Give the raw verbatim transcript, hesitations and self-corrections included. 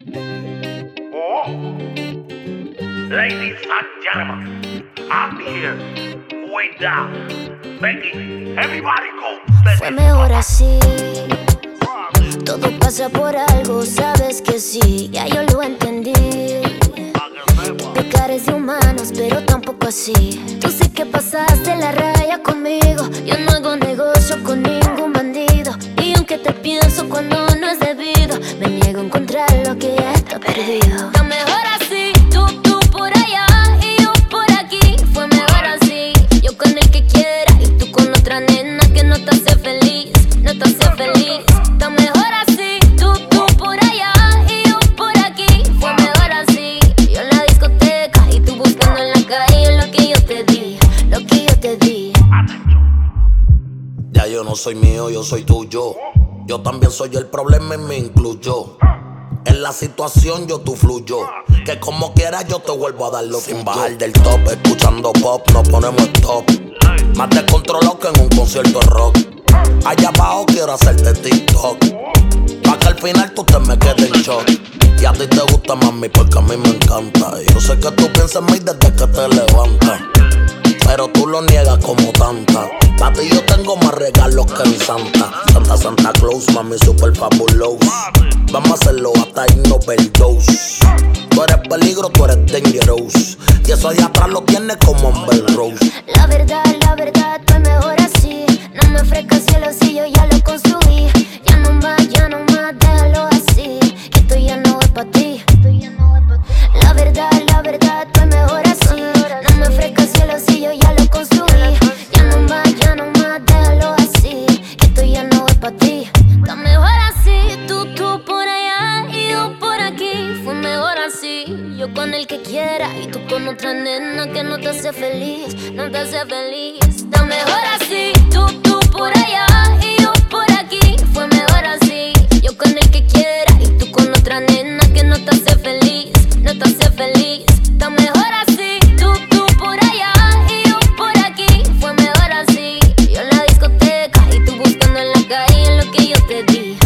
Oh, ladies and gentlemen, I'm here. Way down, begging everybody go. Fue mejor así. Todo pasa por algo, sabes que sí, ya yo lo entendí. Pecar es de humanos, pero tampoco así. Tú sí que pasaste la raya conmigo. Yo no hago negocio con ningún bandido. Y aunque te pienso cuando no es debido, me niego a encontrar lo que ya está perdido. Está mejor así, tú, tú por allá y yo por aquí. Fue mejor así, yo con el que quiera y tú con otra nena que no te hace feliz, no te hace feliz. Está mejor así, tú, tú por allá y yo por aquí. Fue mejor así, yo en la discoteca y tú buscando en la calle lo que yo te di, lo que yo te di. Ya yo no soy mío, yo soy tuyo. Yo también soy el problema y me incluyo. En la situación yo tú fluyo. Que como quieras yo te vuelvo a dar lo sin bajar del top. Escuchando pop, nos ponemos stop. Más descontrolado que en un concierto de rock. Allá abajo quiero hacerte TikTok, pa' que al final tú te me quedes en shock. Y a ti te gusta mami porque a mí me encanta. Yo sé que tú piensas en mí desde que te levantas, pero tú lo niegas como tanta. Pa' ti yo tengo más regalos que en Santa. Santa Santa Claus, mami super fabuloso. Vamos a hacerlo hasta irnos overdose. Tú eres peligro, tú eres dangerous. Y eso de atrás lo tienes como Amber Rose. La verdad, la verdad, estoy mejor así. No me ofrezcas cielo si yo ya lo construí. Ya no más, ya no más, déjalo así. Que esto ya no es pa' ti. La verdad, la verdad, estoy mejor así. No me ofrezcas cielo si yo ya lo construí. Ya no más, ya no más, déjalo así. Que esto ya no es pa' ti. Está mejor así, tú, tú por allá y yo por aquí. Fue mejor así, yo con el que quiera y tú con otra nena que no te hace feliz, no te hace feliz. Está mejor así, tú, tú por allá y yo por aquí. Fue mejor así, yo con el que quiera y tú con otra nena que no te hace feliz, no te hace feliz. Está mejor así, tú, tú por allá y yo por aquí. Fue mejor así, yo en la discoteca y tú buscando en la calle lo que yo te di,